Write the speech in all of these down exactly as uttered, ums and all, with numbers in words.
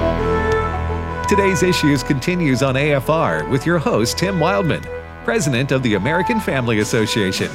Today's Issues continues on A F R with your host, Tim Wildman, President of the American Family Association.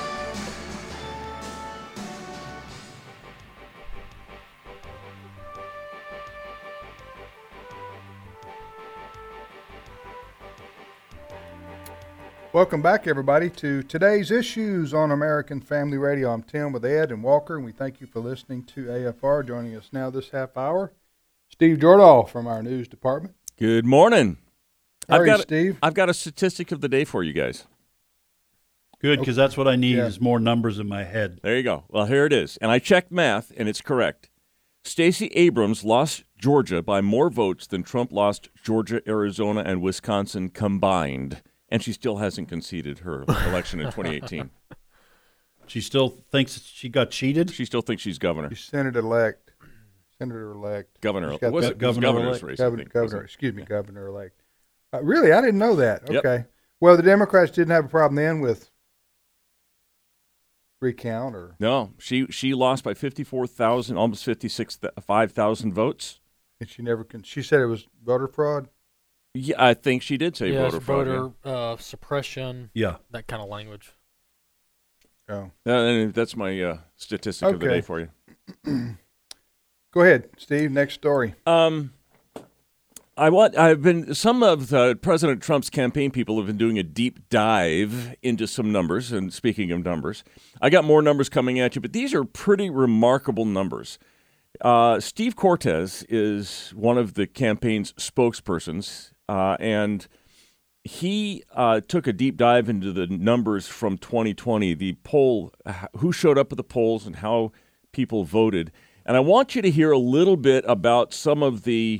Welcome back, everybody, to Today's Issues on American Family Radio. I'm Tim with Ed and Walker, and we thank you for listening to A F R. Joining us now this half hour, Steve Jordahl from our news department. Good morning. How I've are got you, Steve? I've got a statistic of the day for you guys. Good, because that's what I need Yeah. is more numbers in my head. There you go. Well, here it is. And I checked math, and it's correct. Stacey Abrams lost Georgia by more votes than Trump lost Georgia, Arizona, and Wisconsin combined. And she still hasn't conceded her election in twenty eighteen. She still thinks she got cheated? She still thinks she's governor. She's Senator-elect. Senator-elect. Governor. She's got Was that- it, it was governor governor's elect? race, I Governor, think, wasn't governor it? excuse me, governor-elect. Uh, really? I didn't know that. Yep. Okay. Well, the Democrats didn't have a problem then with recount or... No, she she lost by fifty-four thousand, almost fifty-six, five thousand votes. And she never can. She said it was voter fraud. Yeah, I think she did say yes, voter fraud. voter uh, suppression, Yeah. that kind of language. Oh, Yeah. Uh, that's my uh, statistic of the Okay. day for you. go ahead, Steve. Next story. Um, I want. I've been. Some of the President Trump's campaign people have been doing a deep dive into some numbers. And speaking of numbers, I got more numbers coming at you, but these are pretty remarkable numbers. Uh, Steve Cortez is one of the campaign's spokespersons, uh, and he uh, took a deep dive into the numbers from twenty twenty, the poll, who showed up at the polls, and how people voted. And I want you to hear a little bit about some of the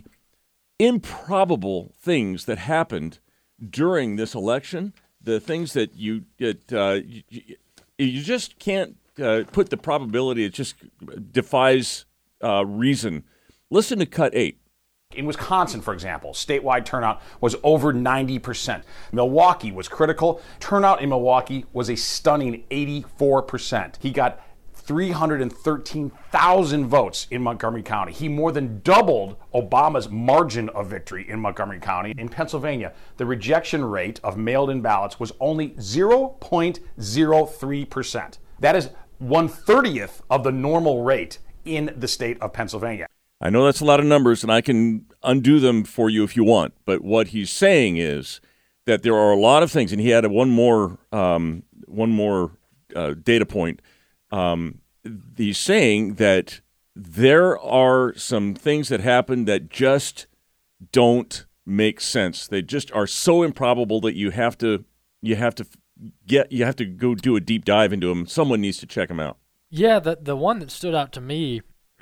improbable things that happened during this election, the things that you it, uh, you, you just can't uh, put the probability, it just defies uh, reason. Listen to cut eight. In Wisconsin, for example, statewide turnout was over ninety percent. Milwaukee was critical. Turnout in Milwaukee was a stunning eighty-four percent. He got three hundred thirteen thousand votes in Montgomery County. He more than doubled Obama's margin of victory in Montgomery County. In Pennsylvania, the rejection rate of mailed-in ballots was only zero point zero three percent. That is one thirtieth of the normal rate in the state of Pennsylvania. I know that's a lot of numbers, and I can undo them for you if you want. But what he's saying is that there are a lot of things, and he had one more um, one more uh, data point. Um, he's saying that there are some things that happen that just don't make sense. They just are so improbable that you have to you have to get you have to go do a deep dive into them. Someone needs to check them out. Yeah, the the one that stood out to me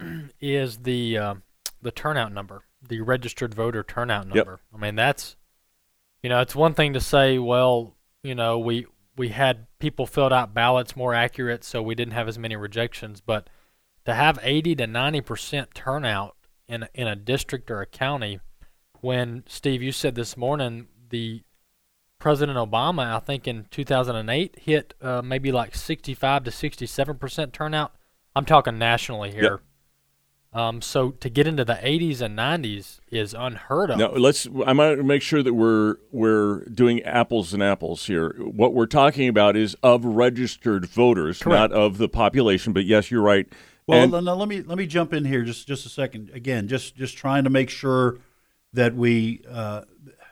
is the uh, the turnout number, the registered voter turnout number. Yep. I mean, that's, you know, it's one thing to say, well, you know, we we had people filled out ballots more accurate, so we didn't have as many rejections. But to have eighty to ninety percent turnout in in a district or a county, when, Steve, you said this morning, the President Obama, I think in two thousand eight, hit uh, maybe like sixty-five to sixty-seven percent turnout. I'm talking nationally here. Yep. Um, so to get into the eighties and nineties is unheard of. Now let's. I might make sure that we're we're doing apples and apples here. What we're talking about is of registered voters, Correct. not of the population. But yes, you're right. Well, And- now let me let me jump in here just just a second. Again, just just trying to make sure that we, uh,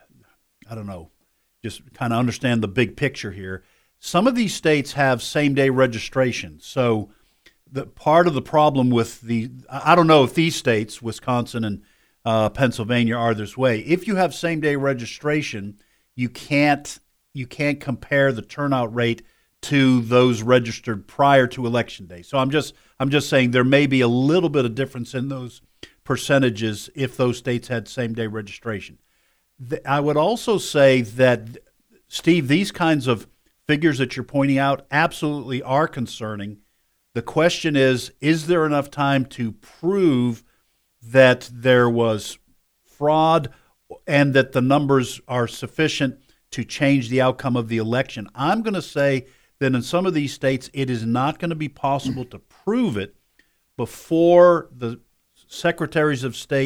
I don't know, just kind of understand the big picture here. Some of these states have same day registration, so the part of the problem with the I don't know if these states, Wisconsin and uh, Pennsylvania, are this way. If you have same day registration, you can't you can't compare the turnout rate to those registered prior to election day. So I'm just I'm just saying there may be a little bit of difference in those percentages if those states had same day registration. The, I would also say that, Steve, these kinds of figures that you're pointing out absolutely are concerning. The question is, is there enough time to prove that there was fraud and that the numbers are sufficient to change the outcome of the election? I'm going to say that in some of these states, it is not going to be possible to prove it before the secretaries of state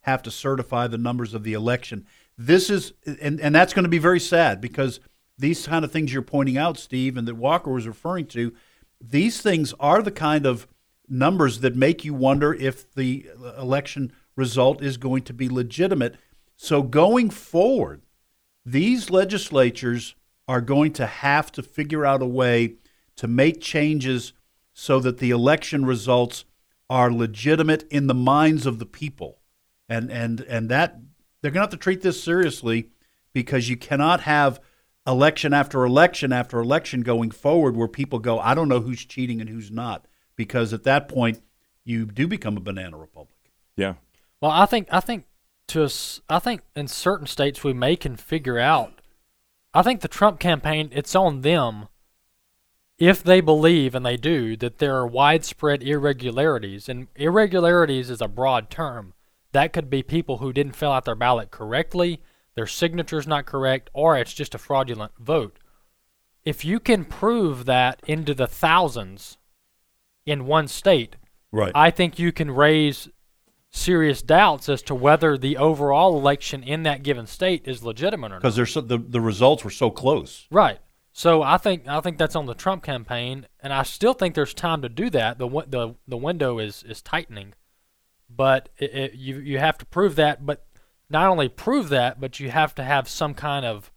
have to certify the numbers of the election. This is, and, and that's going to be very sad because these kind of things you're pointing out, Steve, and that Walker was referring to, these things are the kind of numbers that make you wonder if the election result is going to be legitimate. So going forward, these legislatures are going to have to figure out a way to make changes so that the election results are legitimate in the minds of the people. And and and that they're going to have to treat this seriously because you cannot have election after election after election going forward where people go, I don't know who's cheating and who's not, because at that point you do become a banana republic. Yeah. Well, I think I think to us, I think in certain states we may can figure out. I think the Trump campaign, it's on them if they believe, and they do, that there are widespread irregularities. And irregularities is a broad term. That could be people who didn't fill out their ballot correctly, their signature's not correct, or it's just a fraudulent vote. If you can prove that into the thousands in one state, right, I think you can raise serious doubts as to whether the overall election in that given state is legitimate or not. Because so, the the results were so close. Right. So I think I think that's on the Trump campaign, and I still think there's time to do that. the the The window is, is tightening, but it, it, you you have to prove that. But not only prove that, but you have to have some kind of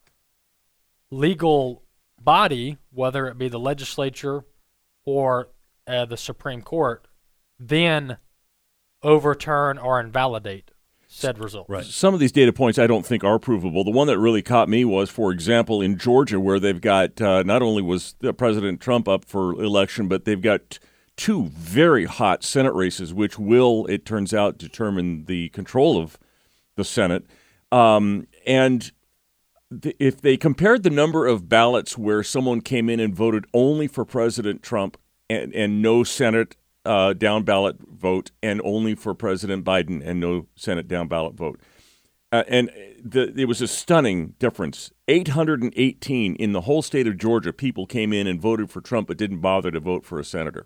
legal body, whether it be the legislature or uh, the Supreme Court, then overturn or invalidate said result. Right. Some of these data points I don't think are provable. The one that really caught me was, for example, in Georgia, where they've got uh, not only was President Trump up for election, but they've got two very hot Senate races, which will, it turns out, determine the control of the Senate. Um, and th- if they compared the number of ballots where someone came in and voted only for President Trump and, and no Senate Uh, down ballot vote, and only for President Biden and no Senate down ballot vote. Uh, and the, it was a stunning difference. eight hundred eighteen in the whole state of Georgia people came in and voted for Trump but didn't bother to vote for a senator.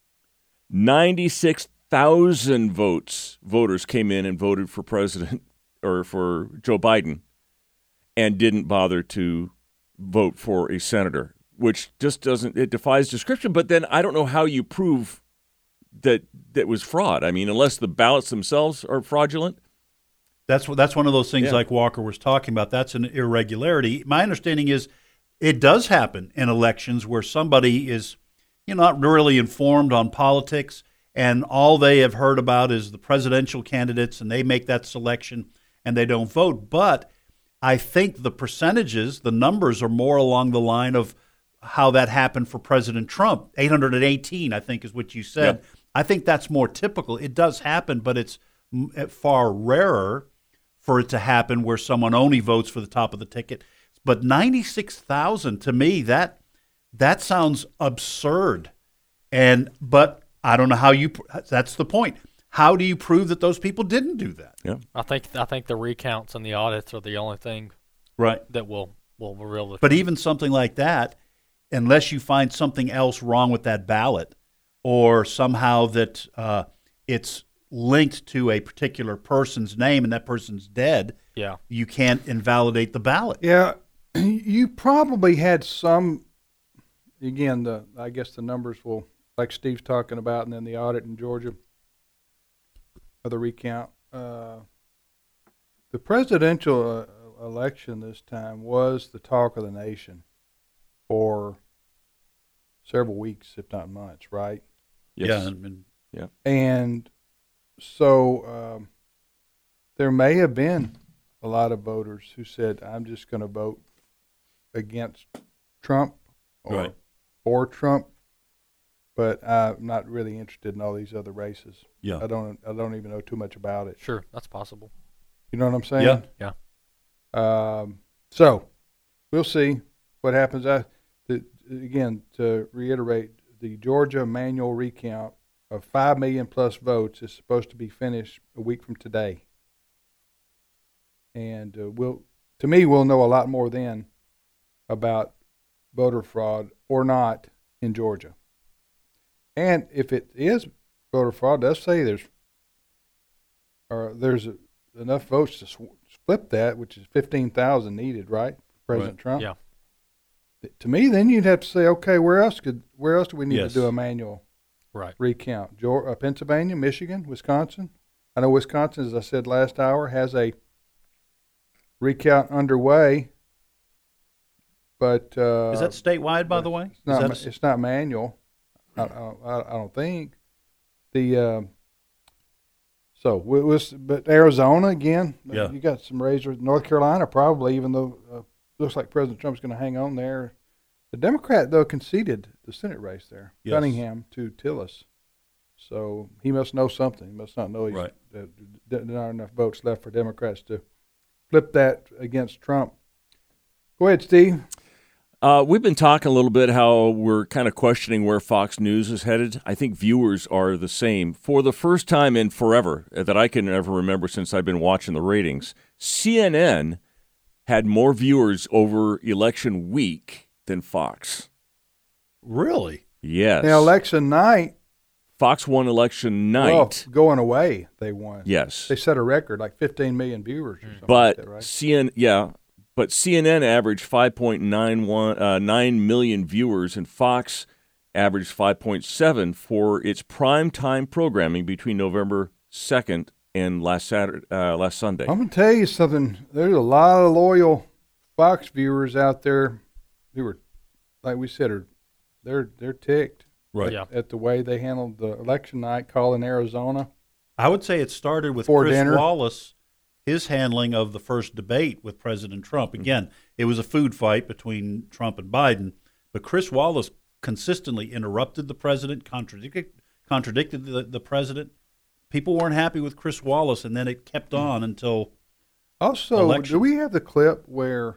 ninety-six thousand votes, voters came in and voted for President or for Joe Biden and didn't bother to vote for a senator, which just doesn't, it defies description. But then I don't know how you prove that that was fraud. I mean, unless the ballots themselves are fraudulent. That's that's one of those things Yeah. like Walker was talking about. That's an irregularity. My understanding is it does happen in elections where somebody is, you know, not really informed on politics, and all they have heard about is the presidential candidates, and they make that selection and they don't vote. But I think the percentages, the numbers are more along the line of how that happened for President Trump. eight hundred eighteen, I think, is what you said. Yeah. I think that's more typical. It does happen, but it's far rarer for it to happen where someone only votes for the top of the ticket. But ninety-six thousand, to me, that that sounds absurd. And but I don't know how you. That's the point. How do you prove that those people didn't do that? Yeah, I think I think the recounts and the audits are the only thing right that will will reveal the But truth. even something like that, unless you find something else wrong with that ballot, or somehow that uh, it's linked to a particular person's name and that person's dead, yeah, you can't invalidate the ballot. Yeah, you probably had some. Again, the I guess the numbers will, like Steve's talking about, and then the audit in Georgia, or the recount. Uh, the presidential uh, election this time was the talk of the nation for several weeks, if not months, right? yes. Yeah, I mean, yeah. And so um, there may have been a lot of voters who said, I'm just going to vote against Trump or Right. for Trump, but I'm not really interested in all these other races. Yeah. I don't I don't even know too much about it. sure, that's possible. You know what I'm saying? Yeah. Yeah. Um, so we'll see what happens. I, the, again, to reiterate, the Georgia manual recount of five million plus votes is supposed to be finished a week from today. And uh, we'll, to me, we'll know a lot more then about voter fraud or not in Georgia. And if it is voter fraud, let's say there's or there's a enough votes to sw- flip that, which is fifteen thousand needed, right, President Right. Trump? Yeah. To me, then you'd have to say, okay, where else could where else do we need Yes. to do a manual Right. recount? Georgia, uh, Pennsylvania, Michigan, Wisconsin. I know Wisconsin, as I said last hour, has a recount underway, but uh, Is that statewide, by the way? it's not. Is ma- that a- it's not manual. I, I, I don't think the. Uh, so we was, but Arizona again. uh, Yeah. You got some razors. North Carolina probably, even though uh, looks like President Trump's going to hang on there. The Democrat though conceded the Senate race there, Yes. Cunningham to Tillis. So he must know something. He must not know he's, Right. uh, there there aren't enough votes left for Democrats to flip that against Trump. Go ahead, Steve. Uh, we've been talking a little bit how we're kind of questioning where Fox News is headed. I think viewers are the same. For the first time in forever that I can ever remember since I've been watching the ratings, C N N had more viewers over election week than Fox. Really? Yes. Now election night. Fox won election night. Well, going away, they won. Yes. They set a record, like fifteen million viewers or something But like that, right? C N N, yeah, but C N N averaged five point nine one uh, nine million viewers, and Fox averaged five point seven for its prime time programming between November second and last Saturday, uh, last Sunday. I'm going to tell you something. There's a lot of loyal Fox viewers out there who were, like we said, are they're they're ticked Right. Yeah. at the way they handled the election night call in Arizona. I would say it started with Before Chris dinner. Wallace, his handling of the first debate with President Trump. Again, it was a food fight between Trump and Biden, but Chris Wallace consistently interrupted the president, contradicted contradicted the, the president. People weren't happy with Chris Wallace, and then it kept on until Also, Election. do we have the clip where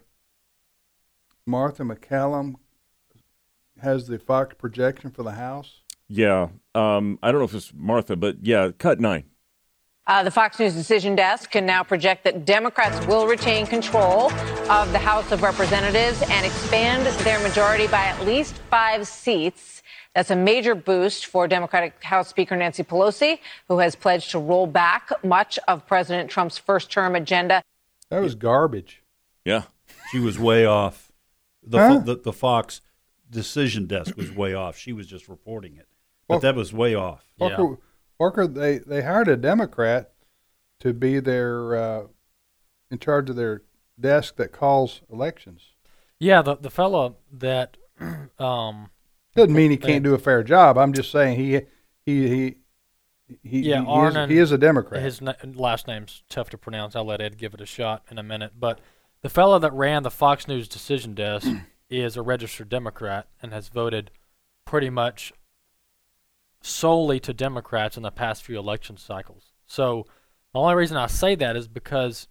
Martha McCallum has the Fox projection for the House? Yeah, um, I don't know if it's Martha, but yeah, cut nine. Uh, the Fox News decision desk can now project that Democrats will retain control of the House of Representatives and expand their majority by at least five seats. That's a major boost for Democratic House Speaker Nancy Pelosi, who has pledged to roll back much of President Trump's first-term agenda. That was garbage. Yeah. she was way off. The, Huh? the the Fox decision desk was way off. She was just reporting it, but Well- that was way off. Walker, Walker, they, they hired a Democrat to be their uh, in charge of their desk that calls elections. Yeah, the the fellow that um Doesn't mean he can't do a fair job. I'm just saying he he he he, Yeah, he, Arnon- is, he is a Democrat. his na- last name's tough to pronounce. I'll let Ed give it a shot in a minute. But the fellow that ran the Fox News decision desk is a registered Democrat and has voted pretty much solely to Democrats in the past few election cycles. So the only reason I say that is because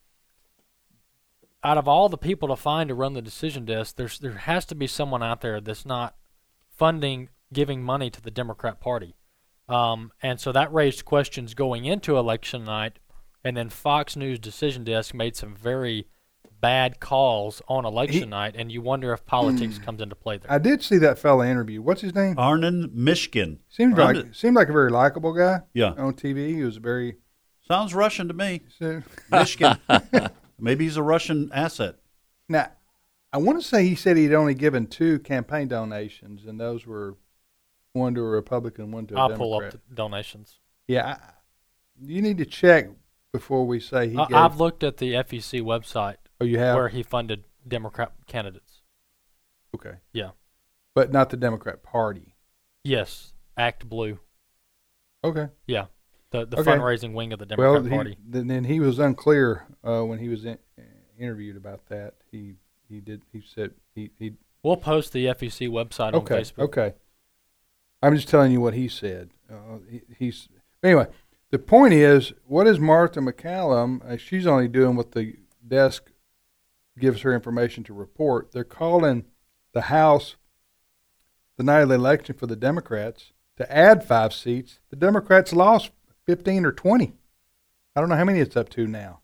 out of all the people to find to run the decision desk, there's there has to be someone out there that's not funding, giving money to the Democrat Party. Um, and so that raised questions going into election night, and then Fox News decision desk made some very bad calls on election He- night, and you wonder if politics comes into play there. I did see that fella interview. What's his name? Arnon Mishkin. Seems Arnon- like seemed like a very likable guy. Yeah. On T V, he was very. Sounds Russian to me. So, Mishkin. Maybe he's a Russian asset. now, I want to say he said he'd only given two campaign donations, and those were one to a Republican, one to a I'll Democrat. pull up the donations. Yeah, I, you need to check before we say he I, gave. I've looked at the F E C website oh, you have. where he funded Democrat candidates. Okay, Yeah. but not the Democrat Party. Yes. Act Blue. Okay. Yeah. The the Okay. fundraising wing of the Well, Democrat he, Party. then, then he was unclear uh, when he was in, interviewed about that. He he did. He said he he. We'll post the F E C website Okay. on Facebook. Okay. I'm just telling you what he said. Uh, he, he's anyway. The point is, what is Martha McCallum? Uh, she's only doing what the desk gives her information to report. They're calling the House the night of the election for the Democrats to add five seats. The Democrats lost fifteen or twenty. I don't know how many it's up to now.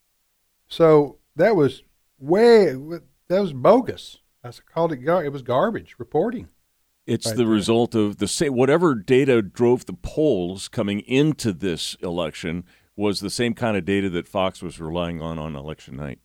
So that was way that was bogus. I called it gar- it was garbage reporting. It's Right the there. result of the same whatever data drove the polls coming into this election was the same kind of data that Fox was relying on on election night.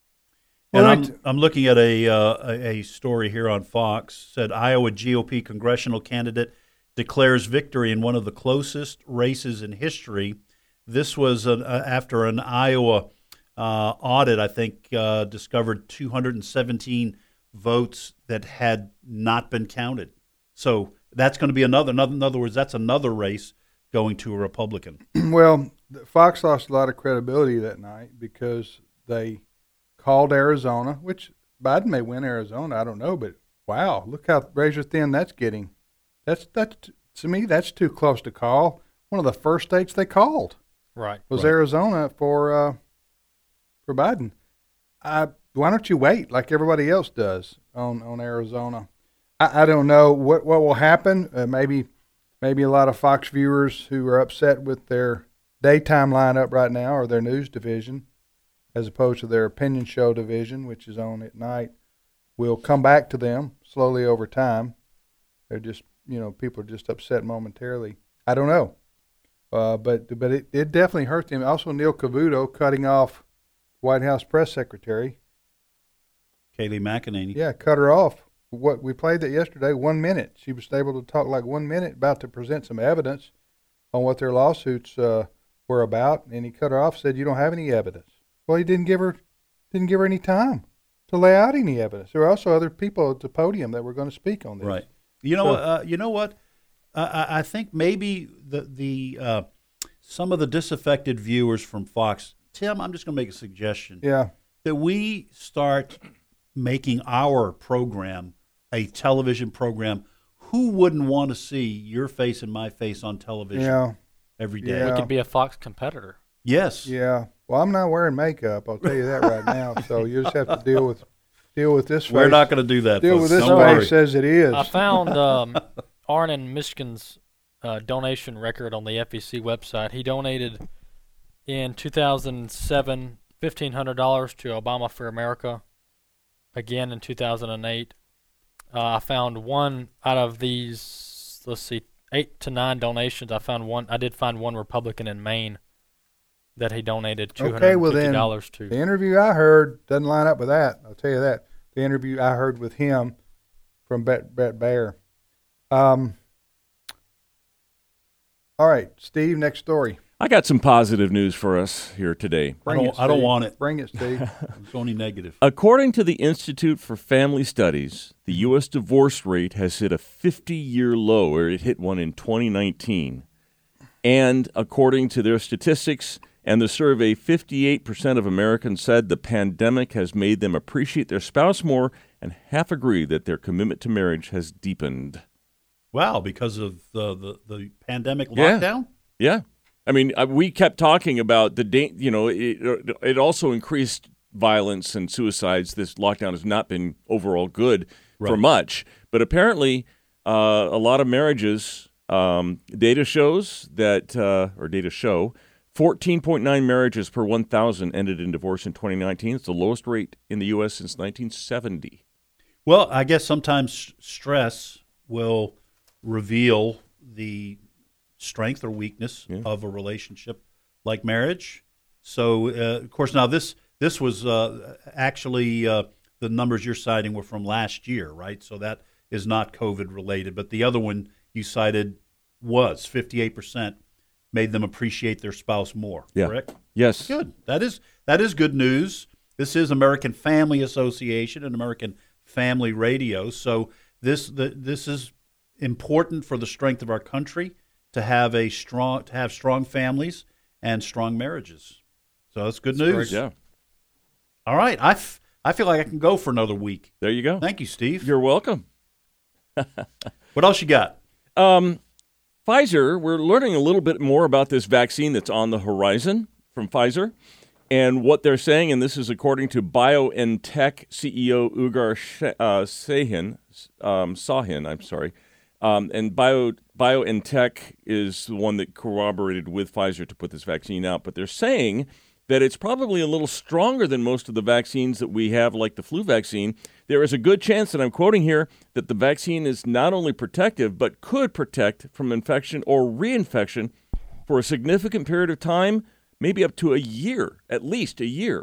And Well, I'm, right. I'm looking at a, uh, a a story here on Fox. Said Iowa G O P congressional candidate declares victory in one of the closest races in history. This was an, uh, after an Iowa uh, audit, I think, uh, discovered two hundred seventeen votes that had not been counted. So that's going to be another, another. In other words, that's another race going to a Republican. Well, Fox lost a lot of credibility that night because they called Arizona, which Biden may win Arizona. I don't know, but wow, look how razor thin that's getting. That's that's to me that's too close to call. One of the first states they called Right. was Right. Arizona for uh, for Biden. I, why don't you wait like everybody else does on, on Arizona? I, I don't know what what will happen. Uh, maybe maybe a lot of Fox viewers who are upset with their daytime lineup right now or their news division, as opposed to their opinion show division, which is on at night, will come back to them slowly over time. They're just, you know, people are just upset momentarily. I don't know. Uh, but but it, it definitely hurt them. Also, Neil Cavuto cutting off White House press secretary. Kayleigh McEnany. Yeah, cut her off. What we played that yesterday, one minute. She was able to talk like one minute, about to present some evidence on what their lawsuits uh, were about, and he cut her off. Said, "You don't have any evidence." Well, he didn't give her didn't give her any time to lay out any evidence. There were also other people at the podium that were going to speak on this. Right. You know. So- uh, you know what? Uh, I I think maybe the the uh, some of the disaffected viewers from Fox. Tim, I'm just going to make a suggestion Yeah. that we start making our program a television program. Who wouldn't want to see your face and my face on television Yeah. every day? Yeah. We could be a Fox competitor. Yes. Yeah. Well, I'm not wearing makeup. I'll tell you that right now. So you just have to deal with deal with this. We're face. not going to do that. deal folks. with this Don't worry. face as it is. I found um, Arnon Michigan's uh, donation record on the F E C website. He donated in two thousand seven fifteen hundred dollars to Obama for America. Again in two thousand eight. Uh, I found one out of these, let's see, eight to nine donations. I found one. I did find one Republican in Maine that he donated two Okay, hundred well fifty then, dollars to. the interview I heard doesn't line up with that. I'll tell you that. The interview I heard with him from Brett, Brett Baer. Um, all right, Steve, next story. I got some positive news for us here today. I don't, it, I don't Steve. want it. Bring it, Steve. It's only negative. According to the Institute for Family Studies, the U S divorce rate has hit a fifty-year low, or it hit one in twenty nineteen. And according to their statistics and the survey, fifty-eight percent of Americans said the pandemic has made them appreciate their spouse more, and half agree that their commitment to marriage has deepened. Wow, because of the, the, the pandemic Yeah. lockdown? Yeah. I mean, uh, we kept talking about the, da- you know, it, it also increased violence and suicides. This lockdown has not been overall good for Right. much. But apparently, uh, a lot of marriages, um, data shows that, uh, or data show, fourteen point nine marriages per one thousand ended in divorce in twenty nineteen. It's the lowest rate in the U S since nineteen seventy. Well, I guess sometimes s- stress will reveal the strength or weakness Yeah. of a relationship like marriage. So, uh, of course, now this this was uh, actually uh, the numbers you're citing were from last year, right? So that is not COVID related. But the other one you cited was fifty-eight percent made them appreciate their spouse more. Yeah. Correct? Yes. Good. That is that is good news. This is American Family Association and American Family Radio. So this the, this is important for the strength of our country to have a strong to have strong families and strong marriages. So that's good news. Yeah. All right. I, f- I feel like I can go for another week. There you go. Thank you, Steve. You're welcome. What else you got? Um, Pfizer, we're learning a little bit more about this vaccine that's on the horizon from Pfizer and what they're saying, and this is according to BioNTech C E O Ugur Sh- uh, Sahin, um, Sahin, I'm sorry. Um, and Bio, BioNTech is the one that corroborated with Pfizer to put this vaccine out. But they're saying that it's probably a little stronger than most of the vaccines that we have, like the flu vaccine. There is a good chance, and I'm quoting here, that the vaccine is not only protective, but could protect from infection or reinfection for a significant period of time, maybe up to a year, at least a year.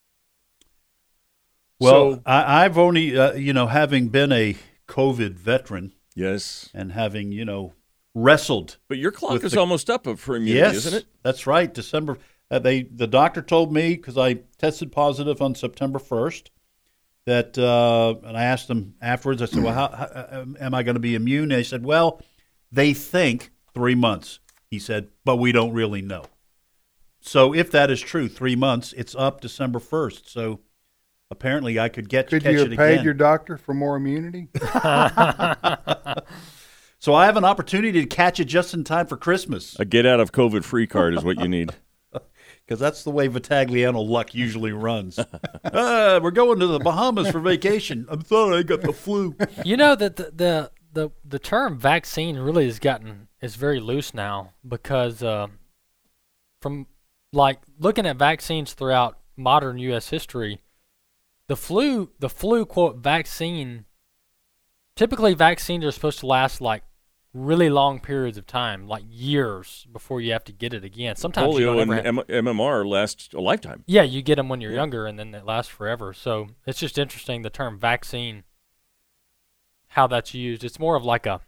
Well, so, I, I've only, uh, you know, having been a COVID veteran, yes, and having, you know, wrestled. But your clock with is the, almost up for immunity, yes, isn't it? That's right. December. Uh, they the doctor told me, because I tested positive on September first, that uh, and I asked them afterwards. I said, "Well, how, how am I going to be immune?" And they said, "Well, they think three months." He said, "But we don't really know." So if that is true, three months, it's up December first. So apparently, I could get could catch you have it paid again. your doctor for more immunity? So I have an opportunity to catch it just in time for Christmas. A get out of COVID free card is what you need. Because that's the way Vitagliano luck usually runs. uh, we're going to the Bahamas for vacation. I'm sorry, I got the flu. You know that the, the the the term vaccine really has gotten is very loose now, because uh, from like looking at vaccines throughout modern U S history, the flu the flu quote vaccine. Typically, vaccines are supposed to last like really long periods of time, like years before you have to get it again. Sometimes you Polio don't and ever have, M- MMR last a lifetime. yeah, you get them when you're younger, and then they last forever. So it's just interesting, the term vaccine, how that's used. It's more of like a,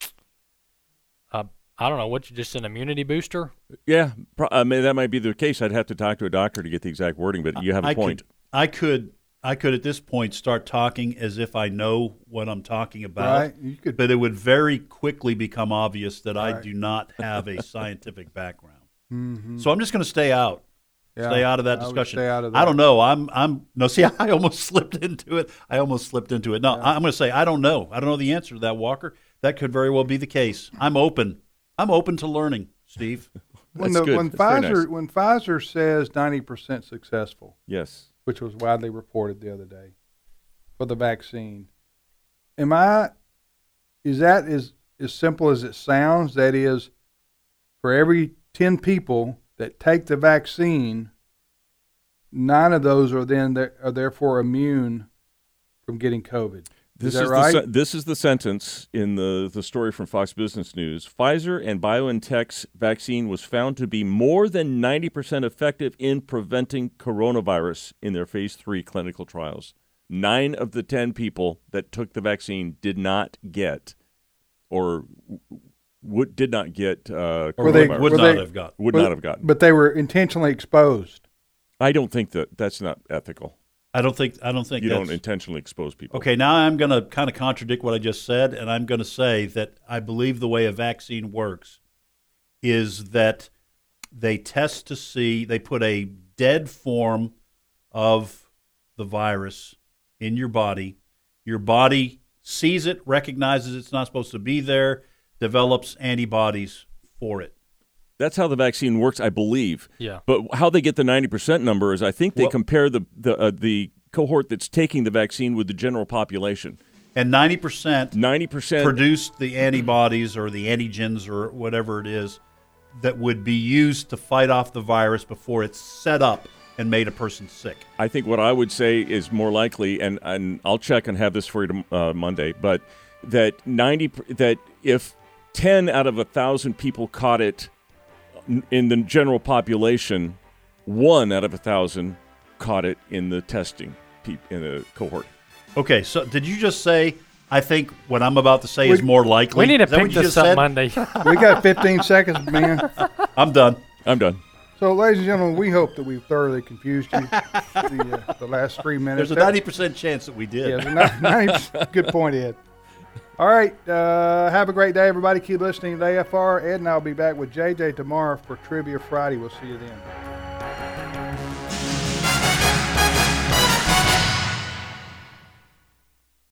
a I don't know, what, just an immunity booster? Yeah, pro- I mean, that might be the case. I'd have to talk to a doctor to get the exact wording, but you have a I point. Could, I could, I could at this point start talking as if I know what I'm talking about, Right, you could- but it would very quickly become obvious that I Right. do not have a scientific background. Mm-hmm. So I'm just going to stay out. Yeah, stay out of that I would discussion. stay out of I that. don't know. I'm. I'm. No. See, I almost slipped into it. I almost slipped into it. No, Yeah. I'm going to say I don't know. I don't know the answer to that, Walker. That could very well be the case. I'm open. I'm open to learning, Steve. When, That's the, good. when That's very Pfizer nice. when Pfizer says ninety percent successful, Yes. which was widely reported the other day for the vaccine, am I? Is that as as simple as it sounds? That is, for every ten people that take the vaccine, nine of those are then are therefore immune from getting COVID. This is that is right? the, se- this is the sentence in the, the story from Fox Business News. Pfizer and BioNTech's vaccine was found to be more than ninety percent effective in preventing coronavirus in their phase three clinical trials. Nine of the ten people that took the vaccine did not get or would did not get uh, Were they- coronavirus. Would Were not they- have got. would But- not have gotten. But they were intentionally exposed. I don't think that that's not ethical. I don't think. I don't think You that's, don't intentionally expose people. Okay, now I'm going to kind of contradict what I just said, and I'm going to say that I believe the way a vaccine works is that they test to see, they put a dead form of the virus in your body. Your body sees it, recognizes it's not supposed to be there, develops antibodies for it. That's how the vaccine works, I believe. Yeah. But how they get the ninety percent number is I think they Well- compare the the uh, the cohort that's taking the vaccine with the general population. And ninety percent ninety percent produced the antibodies or the antigens or whatever it is that would be used to fight off the virus before it's set up and made a person sick. I think what I would say is more likely, and, and I'll check and have this for you to, uh, Monday, but that ninety per- that if ten out of a thousand people caught it n- in the general population, one out of a thousand caught it in the testing pe- in the cohort. Okay, so did you just say, I think what I'm about to say is We- more likely? We need to Is that pick what you this just up said? Monday. We got fifteen seconds, man. I'm done. I'm done. So, ladies and gentlemen, we hope that we've thoroughly confused you the, uh, the last three minutes. There's a ninety percent chance that we did. Yeah, the ninety percent. Good point, Ed. All right. Uh, have a great day, everybody. Keep listening to A F R. Ed and I will be back with J J tomorrow for Trivia Friday. We'll see you then.